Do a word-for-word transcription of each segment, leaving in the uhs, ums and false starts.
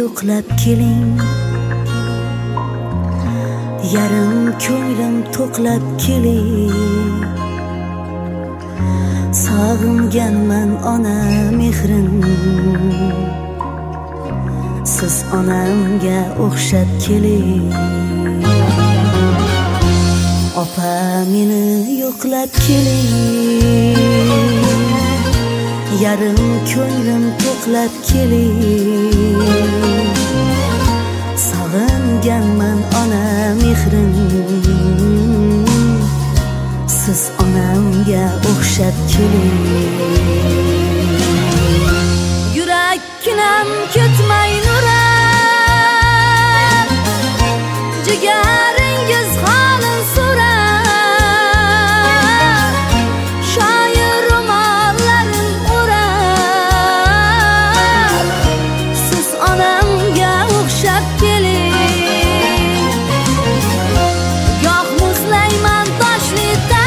yo'qlab keling, yarim ko'nglim to'qlab keling. Sog'inganman ona mehrin, siz onamga o'xshab keling. Opa meni yo'qlab keling, yarim ko'nglim to'qlab keling. Sog'inganman ona mehrin, siz onamga o'xshab keling. Yurakkinam ketmay nurar, jigaringiz holin so'rar. Shoir ro'mollarin o'rar, siz onamga o'xshab keling. Goh muzlayman toshli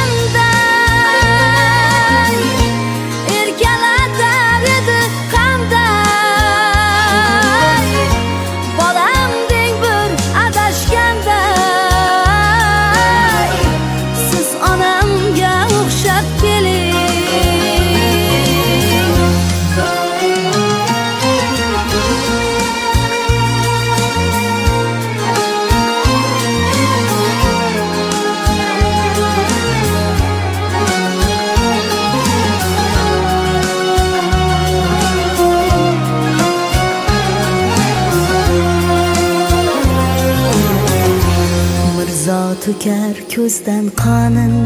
tanday, erkalatar edi qanday. Bolamdek bir adashganday, siz onamga o'xshab keling. Mirzo to'kar ko'zdan qonin,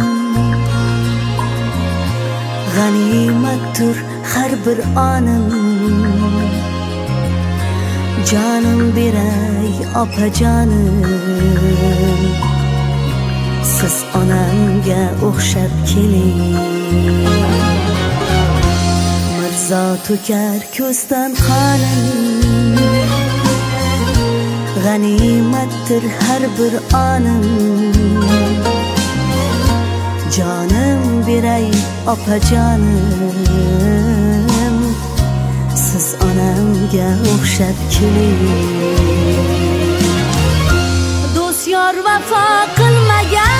g'animatdir har bir onim. Jonim beray opajonim, siz onamga o'xshab keling. Mirzo to'kar ko'zdan qonin, g'animatdir har bir onim. Jonim beray opajonim, siz onamga o'xshab keling. Do'st yor vafo qilmagan,